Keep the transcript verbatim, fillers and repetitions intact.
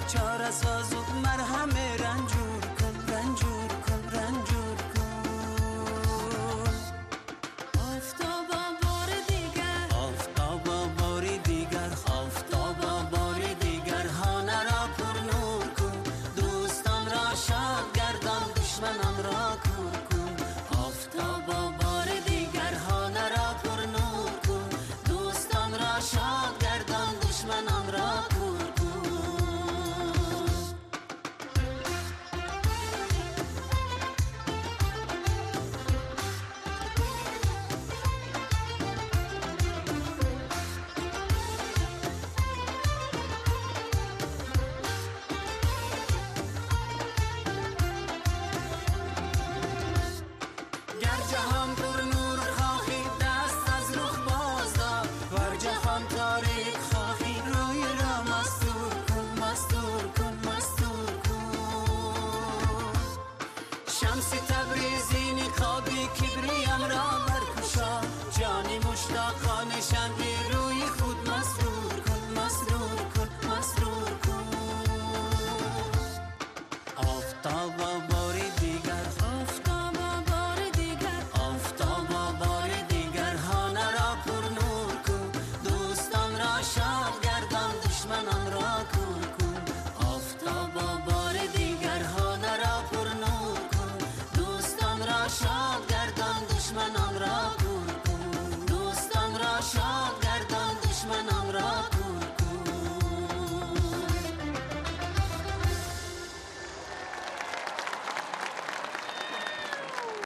چاره ساز و مرهم رنجور کن، رنجور کن، رنجور کن. آفتابا بار دیگر، آفتابا بار دیگر، آفتابا بار دیگر، خانه را پر نور کن، دوستان را شاد گردان، دشمنان را کور کن. آفتابا بار دیگر، خانه را پر نور کن، دوستان را شاد گردان، دشمنان را کور کن. جهان پر نور خواهی دست از رخ باز دار، ور جهان تاریک خواهی روی را مستور کن، مستور کن، مستور کن. شمس تبریز